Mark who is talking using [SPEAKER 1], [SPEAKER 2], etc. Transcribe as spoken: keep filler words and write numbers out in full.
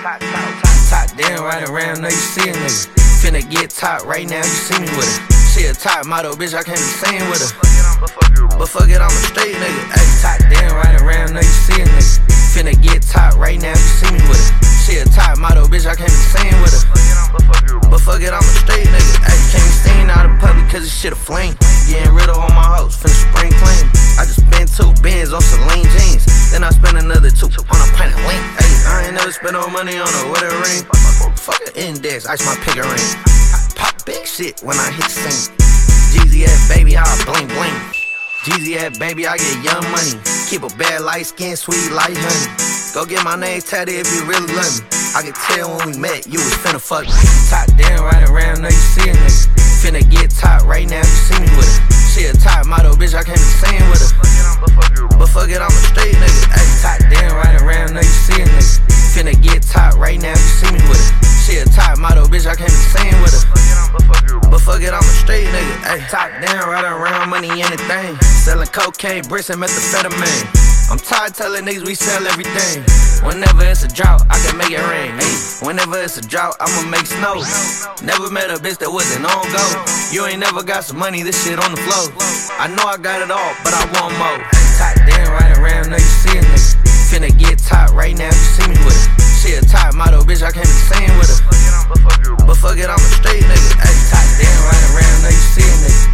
[SPEAKER 1] Top down, right around, know you see a nigga. Finna get top right now, you see me with her. She a top model, bitch, I can't be seen with her. But fuck it, I'm a straight nigga. Ay, top down, right around, know you see a nigga. Finna get top right now, you see me with her. She a top model, bitch, I can't be seen with her. But fuck it, I'm a straight nigga. Ay, can't be seen out in public cause this shit a flame. Getting rid of all my hoes, finna spring clean. I just spent two bins on Celine jeans. Then I spent another two on a pint of lean. Ay, I ain't never spent no money on a wedding ring. Fuck an index, ice my picker ring. Pop big shit when I hit the scene. Jeezy ass baby, how I bling bling. Jeezy ass baby, I get young money. Keep a bad light skin, sweet like honey. Go get my name tatted if you really love me. I could tell when we met, you was finna fuck me. Top down, right around, know you see a nigga. Finna get top right now, you see me with her. She a top model, bitch, I can't be seen with her. But fuck it, I'm a straight nigga. Ay, top down, right around, know you see a nigga. Finna get top right now, you see me with her. She a top model, bitch, I can't be seen with her. But fuck it, I'm a straight nigga. Ay, top down, right around, money, anything. Selling cocaine, bricks, and methamphetamine. I'm tired telling niggas we sell everything. Whenever it's a drought, I can make it rain. Ay, whenever it's a drought, I'ma make snow. Never met a bitch that wasn't on go. You ain't never got some money, this shit on the floor. I know I got it all, but I want more. Top down, right around, know you see a nigga. Finna get top right now, you see me with her. She a top model, bitch, I can't be seen with her. But fuck it, I'm a straight nigga. Ay, top down, right around, know you see a nigga.